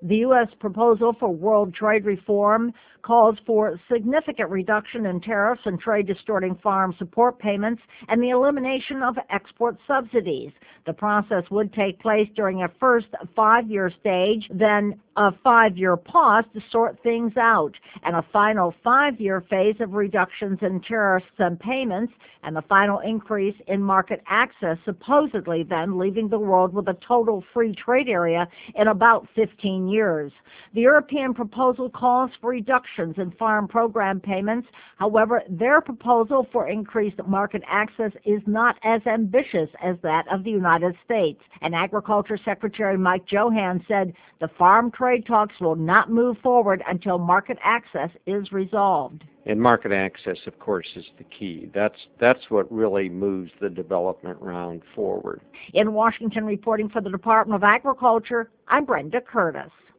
The U.S. proposal for world trade reform calls for significant reduction in tariffs and trade-distorting farm support payments and the elimination of export subsidies. The process would take place during a first 5-year stage, then a 5-year pause to sort things out, and a final 5-year phase of reductions in tariffs and payments, and the final increase in market access, supposedly then leaving the world with a total free trade area in about 15 years. The European proposal calls for reductions in farm program payments. However, their proposal for increased market access is not as ambitious as that of the United States. And Agriculture Secretary Mike Johann said the farm trade talks will not move forward until market access is resolved. And market access, of course, is the key. That's what really moves the development round forward. In Washington, reporting for the Department of Agriculture, I'm Brenda Curtis.